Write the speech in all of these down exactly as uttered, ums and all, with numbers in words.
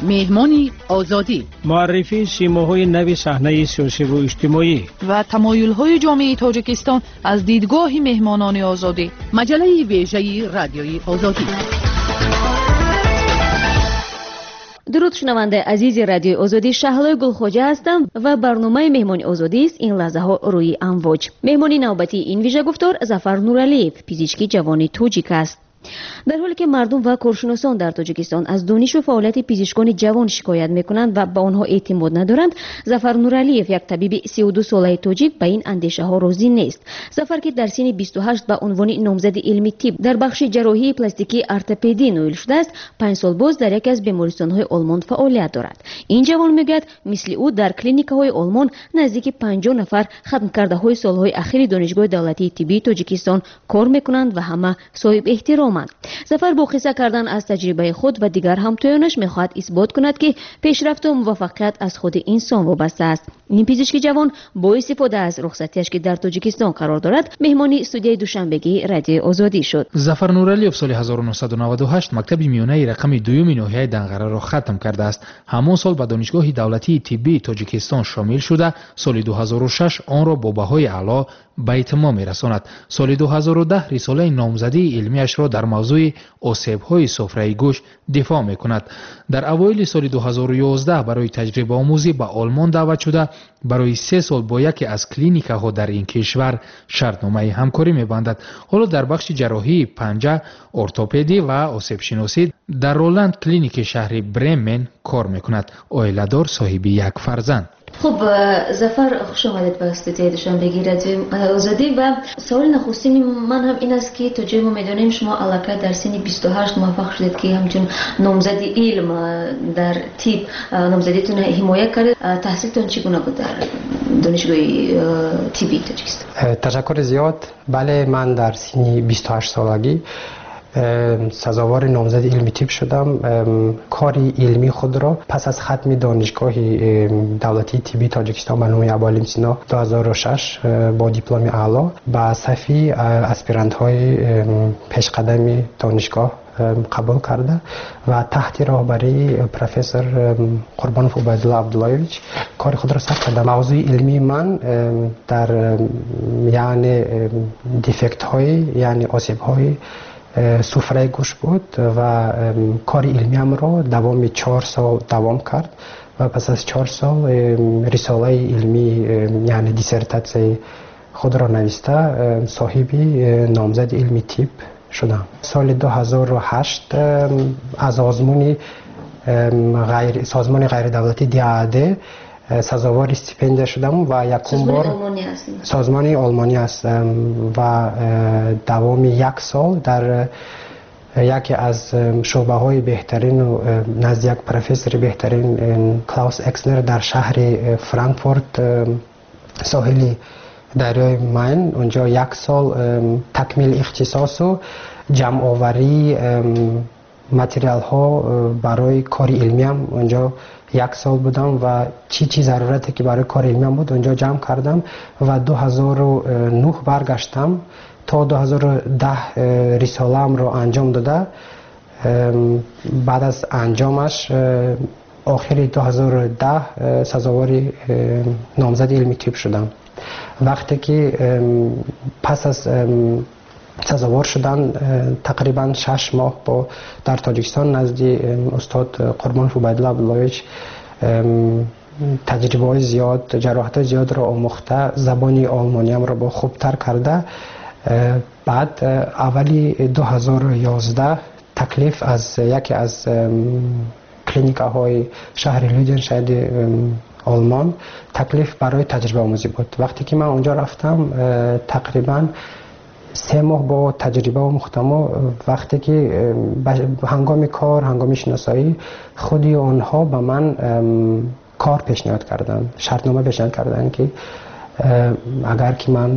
مهمانی آزادی، معرفی سیماهای نوی صحنه سیاسی و اجتماعی و تمایل‌های جامعه تاجیکستان از دیدگاه مهمانان آزادی. مجله ویژه رادیوی آزادی. درود شنونده عزیز رادیو آزادی، شهلا گلخوجه هستم و برنامه مهمانی آزادی است این لحظه ها روی امواج. مهمانی نوبتی این ویژه گفتار ظفر نورالیف، پزشکی جوان تاجیک است. در حالی که مردم و کارشناسان در تاجیکستان از دانش و فعالیت پزشکان جوان شکایت میکنند و به آنها اعتماد ندارند، ظفر نورالیف یک طبیب سی و دو ساله تاجیک به این اندیشه ها راضی نیست. ظفر که در سن بیست و هشت به عنوان نامزد علمی طب در بخش جراحی پلاستیکی ارتوپدی نویل شده است، پنج سال باز در یک از بیمارستان های آلمان فعالیت دارد. این جوان میگوید مثل او در کلینیک های آلمان نزدیک پنجاه نفر ختم کرده های سالهای اخیر دانشگاه دولتی طبی تاجیکستان کار میکنند و همه صاحب احترام. ظفر با قصه کردن از تجربه خود و دیگر همتایانش میخواهد اثبات کند که پیشرفت و موفقیت از خود انسان وابسته است. این پزشک جوان با استفاده از رخصتیش که در تاجیکستان قرار دارد مهمانی استودیوی دوشنبگی رادیو آزادی شد. ظفر نورالیف سال هزار و نهصد و نود و هشت مکتب میانه رقم دوم ناحیه دنقره را ختم کرده است. همان سال به دانشگاه دولتی طبی تاجیکستان شامل شده، سال دو هزار و شش آن را با بهای اعلی به اتمام میرساند. سال دو هزار و ده رساله نامزدی علمیش را در موضوع آسیب‌های سفره گوش دفاع می‌کند. در اوایل سال دو هزار و یازده برای تجربه آموزی به آلمان دعوت شده، برای سه سال با یکی از کلینیک‌ها در این کشور شرطنامه همکاری می‌بندد. حالا در بخش جراحی پنجه، ارتوپدی و آسیب شناسی در رولند کلینیک شهر برمن کار می‌کند. عائله‌دار، صاحب یک فرزند. خب ظفر، خوش آمدید به استودیوی دوشنبگی رادیو آزادی. و سوال نخستین من هم این است که تا جای ما میدانیم شما الکی در سن بیست و هشت موفق شدید که همچون نامزد علم در طب نامزدیتون حمایت کردید. تحصیلتون چگونه بود در دانشگاه طبی تاجیکستان؟ تشکر زیاد. بله، من در سن بیست و هشت سالگی سزاوار نامزد علمی طب شدم. کاری علمی خود را پس از ختم دانشگاه دولتی طبی تاجیکستان به نام ابوعلی سینا دو هزار و شش با دیپلم اعلی به صفی اسپیرانت های پیشقدم دانشگاه قبول کرده و تحت راهبری پروفسور قربانوف عبیدالله عبداللهویچ کار خود را ثبت کرده. موضوع علمی من در یعنی دیفکت های یعنی آسیب های سفره گوش بود و کار علمی هم را دوام چهار سال دوام کرد و پس از چهار سال رساله علمی یعنی دیسرتاسیون خود را نوشته صاحب نامزد علمی طب شدم. سال دو هزار و هشت از آزمون غیر سازمان غیر دولتی دی ا دی سزاوار استیپندیا شدم و یکم بار سازمان آلمانی هستم و دوام یک سال در یکی از شعبه های بهترین و نزد یک پروفسور بهترین کلاوس اکسنر در شهر فرانکفورت ساحل دریای ماین، اونجا یک سال تکمیل اختصاص و جمع آوری متریال ها برای کار علمی هم اونجا یک سال بودم و چی چی ضرورتی که برای کار علمی هم بود اونجا جمع کردم و دو هزار و نه برگشتم تا دو هزار و ده رساله‌ام رو انجام داده. بعد از انجامش آخر دو هزار و ده سزاوار نامزد علمی طب شدم. وقتی که پس از سزاوار شدن تقریبا شش ماه با در تاجیکستان نزد استاد قربانوف عبیدالله عبداللهویچ تجربه های زیاد، جراحت زیاد را آموخته، زبان آلمانی هم را با خوبتر کرده. بعد اولی دو هزار و یازده تکلیف از یکی از کلینیکه های شهر لیدنشاید آلمان تکلیف برای تجربه آموزی بود. وقتی که من اونجا رفتم تقریبا سه ماه با تجربه آموختم و وقتی که هنگام کار هنگام شناسایی خودی آنها به من کار پیشنهاد کردن، شرطنامه پیشنهاد کردن که اگر که من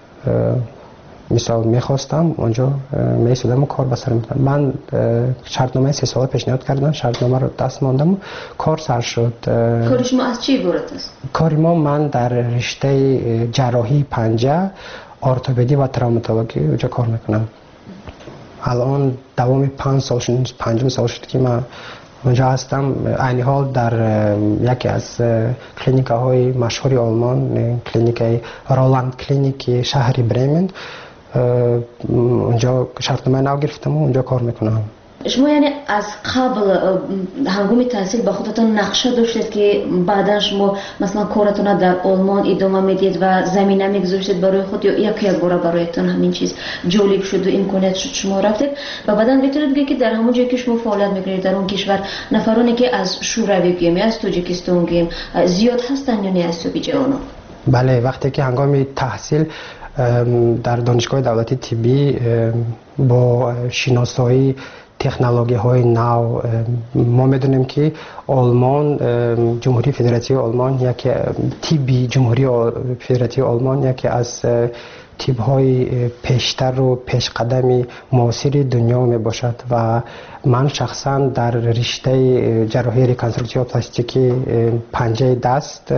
مثال میخواستم اونجا میسودم و کار بسر میدم. من شرطنامه سه ساله پیشنهاد کردن، شرطنامه رو دست ماندم و کار سر شد. کار شما از چی عبارت است؟ کار ما من در رشته جراحی پنجه، ارتوپدی و تروماتولوژی اونجا کار میکنم. الان دوام پنج سال شد، پنجم سال شد که من اونجا هستم. عین حال در یکی از کلینیک‌های مشهور آلمان، کلینیک رولاند کلینیک شهر برمن، اونجا شرطنامه نو گرفتم و اونجا کار میکنم. شما یعنی از قبل هنگام تحصیل با خودتون نقشه داشتید که بعدا شما مثلا کارتون در آلمان ادامه میدید و زمینه میگذاشتید برای خود، یا یک یک بار برایتون همین چیز جالب شد و امکانات شد شما رفتید و بعدا میتونید بگید که در همون جایی که شما فعالیت میکنید در اون کشور نفرانی که از شوروی بیام یا از تاجیکستان بیام زیاد هستن یا نه از سوی جهان؟ بله، وقتی که هنگام تحصیل در دانشگاه دولتی طبی با شناسایی تکنولوژی های نو ما میدونیم که آلمان، جمهوری فدراتی آلمان، یکی طبی جمهوری فدراتی آلمان یکی از طب های پیشتر و پیش قدمی معاصر دنیا می باشد و من شخصا در رشته جراحی ریکنستروکتیو پلاستیکی پنجه دست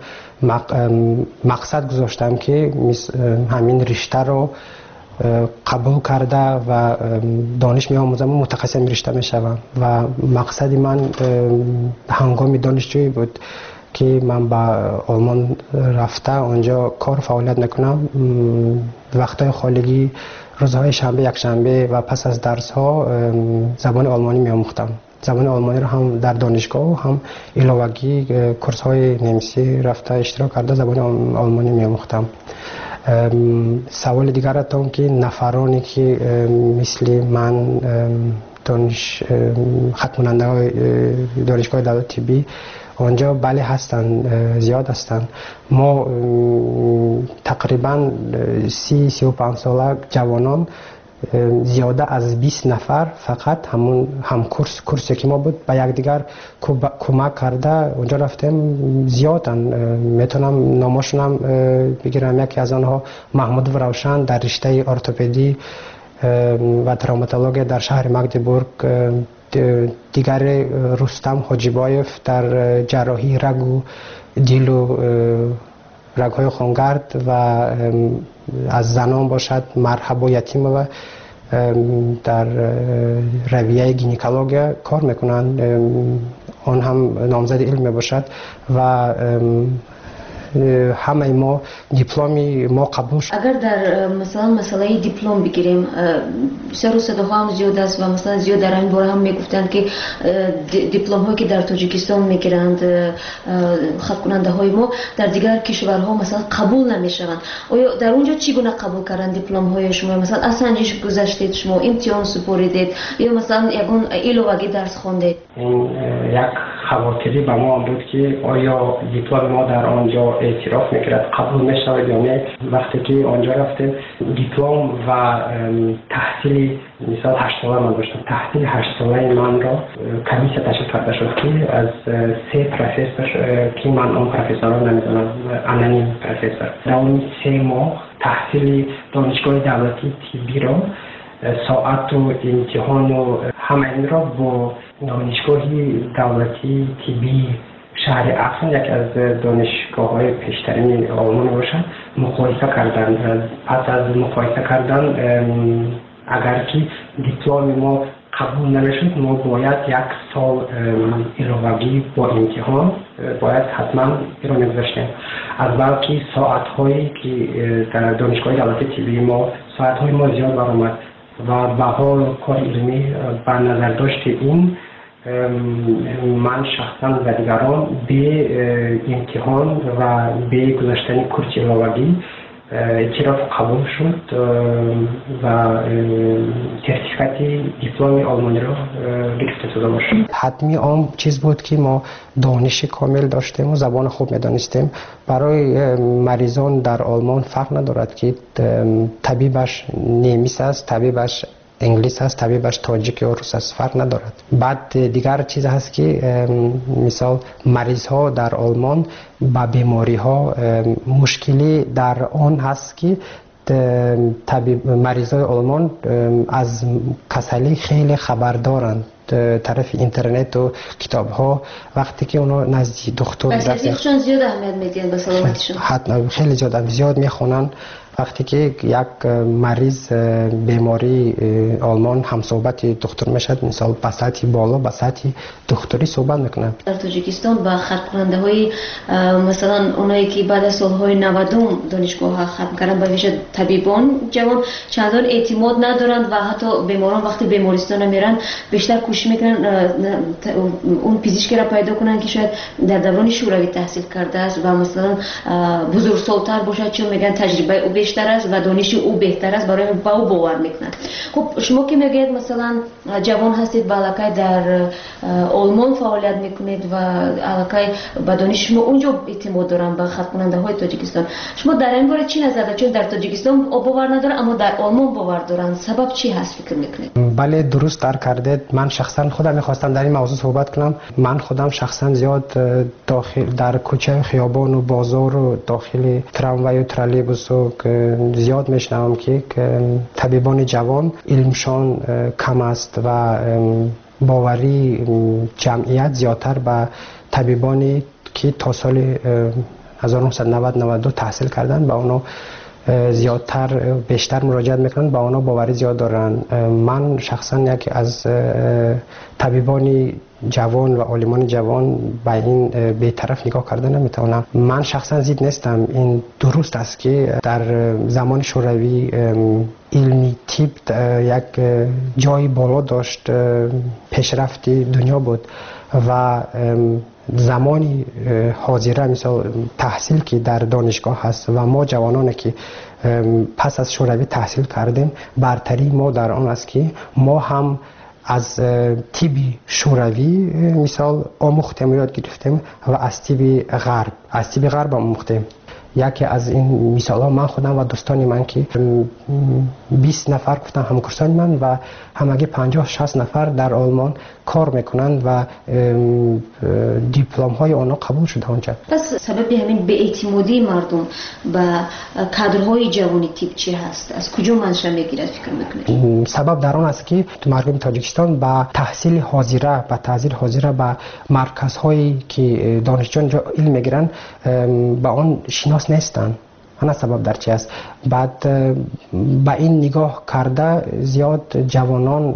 مقصد گذاشتم که همین رشته رو قبول کرده و دانش می آموزم و متخصص رشته می شوم و مقصد من هنگام دانشجویی بود که من با آلمان رفته اونجا کار فعالیت نکنم. وقتهای خالگی روزهای شنبه، یک شنبه و پس از درس ها زبان آلمانی می آموختم. زبان آلمانی رو هم در دانشگاه و هم علاوگی کورس های نمیسی رفته اشتراک کرده زبان آلمانی می آموختم. سوال دیگر اتون که نفرانی که مثل من دانش ختموننده های دانشگاه دولتی طبی آنجا بله هستن، زیاد هستن. ما تقریبا سی سی و پنج ساله جوانان زیاده از بیست نفر فقط همون هم کورس کورسی که ما بود با یکدیگر کمک کرده اونجا رفتیم. زیادن، میتونم نامشونم بگیرم. یکی از آنها محمود روشن در رشته ارتوپدی و تروماتولوژی در شهر مگدبورگ، دیگر رستم حاجیبایف در جراحی رگ و دیل و رگ‌های خونگرد و از زنان باشد مرحبا یتیم و در رویه گینکولوژی کار میکنن، آن هم نامزد علم باشد و همه ما دیپلمی ما قبول شد. اگر در مثلا مسئله دیپلم بگیریم سر و صداها هم زیاد است و مثلا زیاد در این باره هم میگفتند که دیپلم هایی که در تاجیکستان میگیرند خط کننده های ما در دیگر کشورها مثلا قبول نمیشوند. آیا در اونجا چگونه قبول کردن دیپلم های شما؟ مثلا از سنجش گذشتید شما، امتحان سپردید یا مثلا یگان علاوه درس خواندید؟ یک خواطری به ما بود که آیا دیپلم ما در آنجا اعتراف میکرد قبول میشود یا نه. وقتی که آنجا رفتیم دیپلم و تحصیل مثال هشت ساله من داشتم، تحصیل هشت ساله من را کمیسیه تشکیل کرده شد که از سه پروفسور که من اون پروفسورها نمیدونم انانیم پروفسور در اون سه ماه تحصیل دانشگاه دولتی طبی را ساعت و امتحان و همه این را با دانشگاه دولتی طبی شهر افسون یک از دانشگاه های پیشترین آلمان باشد مقایسه کردن. پس از مقایسه کردن اگر که دیپلم ما قبول نمیشد ما باید یک سال علاوگی با امتحان باید حتما ایرا میگذاشتیم. از بلکه ساعت هایی که در دانشگاه دولتی طبی ما ساعت های ما زیاد برآمد و بها کار علمی بر نظر داشت این من شخصا و دیگران به امتحان و به گذاشتن کورس علاوگی اعتراف قبول شد و سرتیفیکات دیپلم آلمانی را گرفته شده باشد. حتمی آن چیز بود که ما دانش کامل داشتیم و زبان خوب میدانستیم. برای مریضان در آلمان فرق ندارد که طبیبش نیمیس است، طبیبش انگلیس هست، طبیبش تاجیک یا روس است، فرق ندارد. بعد دیگر چیز هست که مثال مریض ها در آلمان با بیماری ها مشکلی در آن هست که طبیب مریض های آلمان از کسلی خیلی خبر دارند طرف اینترنت و کتاب ها. وقتی که اونا نزدیک دکتر رفتن زیاد اهمیت میدین به سلامتیشون، حتما خیلی زیاد زیاد میخونن وقتی که یک مریض بیماری آلمان هم صحبت دکتر میشد، مثال به سطح بالا به سطح دکتری صحبت میکنه. در تاجیکستان با ختم کننده های مثلا اونایی که بعد از سالهای نود دانشگاه ها ختم کردن، به ویژه طبیبان جوان چندان اعتماد ندارند و حتی بیماران وقتی بیمارستان میرن بیشتر کوشش میکنن اون پزشکی را پیدا کنن که شاید در دوران شوروی تحصیل کرده است و مثلا بزرگسال‌تر باشه، چون میگن تجربه او بیشتر است و دانش او بهتر است، برای با او باور میکنن. خب شما که میگید مثلا جوان هستید و علاقه در آلمان فعالیت میکنید و علاقه به دانش شما اونجا اعتماد دارن به ختم کننده های تاجیکستان، شما در این باره چی نظر دارید؟ چون در تاجیکستان باور نداره اما در آلمان باور دارن، سبب چی هست فکر میکنید؟ بله درست درک کردید. من شخصا خودم میخواستم در این موضوع صحبت کنم. من خودم شخصا زیاد داخل در کوچه خیابان و بازار و داخل تراموای و ترالیبوس و زیاد میشنوم که طبیبان جوان علمشان کم است و باوری جمعیت زیادتر به طبیبانی که تا سال هزار و نهصد و نود نود و دو تحصیل کردن با اونا زیادتر بیشتر مراجعت میکنن، با اونا باوری زیاد دارن. من شخصا یکی از طبیبان جوان و عالمان جوان به این بی‌طرف نگاه کردن نمیتونم. من شخصا زید نیستم. این درست است که در زمان شوروی علمی تیپ یک جای بالا داشت، پیشرفت دنیا بود و زمانی حاضره مثال تحصیل که در دانشگاه هست و ما جوانانی که پس از شوروی تحصیل کردیم، برتری ما در آن است که ما هم از تیبی شوروی مثال آموختیم و یاد گرفتیم و از تیبی غرب از تیبی غرب آموختیم. یکی از این مثال ها من خودم و دوستانی من که بیست نفر گفتن همکاران من و همگی پنجاه شصت نفر در آلمان کار میکنند و دیپلم های آنها قبول شده آنجا. پس سبب همین بی‌اعتمادی مردم به کادرهای جوانی تیپ چی هست؟ از کجا منشأ میگیره فکر میکنید؟ سبب در آن است که مردم تاجیکستان با تحصیل حاضره با تحصیل حاضره با مرکزهایی که دانشجویان علم میگیرن با آن شناس نیستن. انا سبب در چی است؟ بعد با این نگاه کرده زیاد جوانان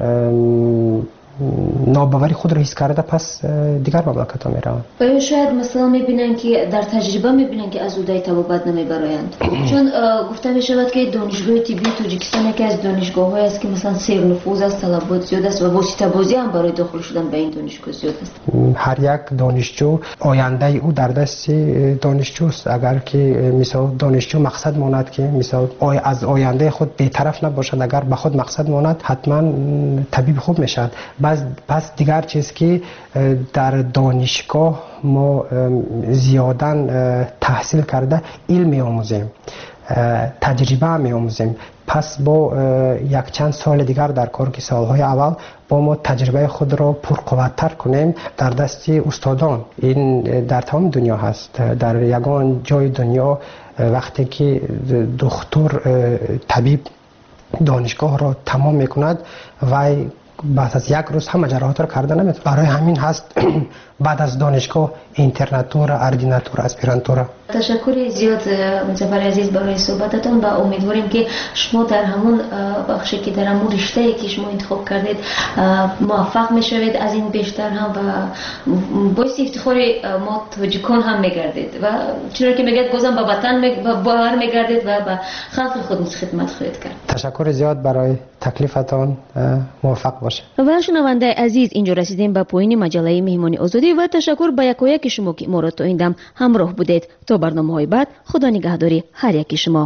ناباوری خود را حس کرده پس دیگر مملکت ها می روند. یا شاید مثلا میبینن که در تجربه میبینن که از اودای طبابت نمیبرایند، چون گفته می شود که دانشگاه طبی تاجیکستان یکی از دانشگاه های است که مثلا سیر نفوذ است، طلبات زیاد است و واسطه بازی هم برای داخل شدن به این دانشگاه زیاد است. هر یک دانشجو آینده او در دست دانشجوست. اگر که مثلا دانشجو مقصد ماند که مثلا از آینده خود بی‌طرف نباشد، اگر به خود مقصد ماند حتما طبیب خوب میشد. پس دیگر چیز که در دانشگاه ما زیادن تحصیل کرده علم می آموزیم، تجربه می آموزیم. پس با یک چند سال دیگر در کار که سالهای اول با ما تجربه خود را پرقوت‌تر کنیم در دست استادان. این در تمام دنیا هست. در یگان جای دنیا وقتی که دکتر طبیب دانشگاه را تمام میکند و بعد از یک روز همه جراحات را کرده نمیتونه. برای همین هست بعد از دانشگاه اینترناتور، اردیناتور، اسپیرانتور. تشکر زیاد مظفر عزیز برای صحبتتون و امیدواریم که شما در همون بخشی که در همون رشته‌ای که شما انتخاب کردید موفق میشوید، از این بیشتر هم و باعث افتخار ما تاجیکان هم میگردید و چرا که میگید بازم به وطن باور میگردید و به خلق خود خدمت خواهید کرد. تشکر زیاد برای تکلیفتان، موفق باشه. و شنونده عزیز، اینجا رسیدیم به پایان مجله مهمانی آزادی و تشکر به یکایک شما که ما را تا این دم همراه بودید. تا برنامه‌های بعد، خدا نگهداری هر یکی شما.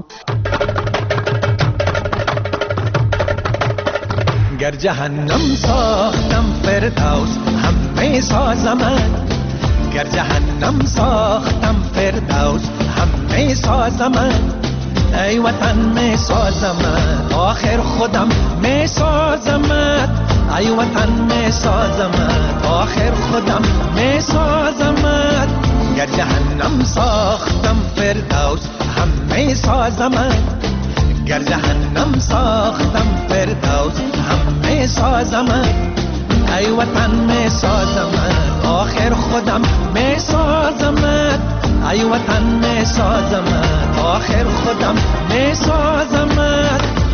گر جهنم ساختم فردوس همه سازمت، گر جهنم ساختم فردوس همه سازمت، ای وطن می سازمت آخر خودم می سازمت، ای وطن می سازمت آخر خودم می سازمت، گر جهنم ساختم فردوس همه سازمت، گر جهنم ساختم فردوس همه سازمت، ای وطن می سازمت آخر خودم می سازمت، ای وطن می سازمت، آخر خودم می سازمت.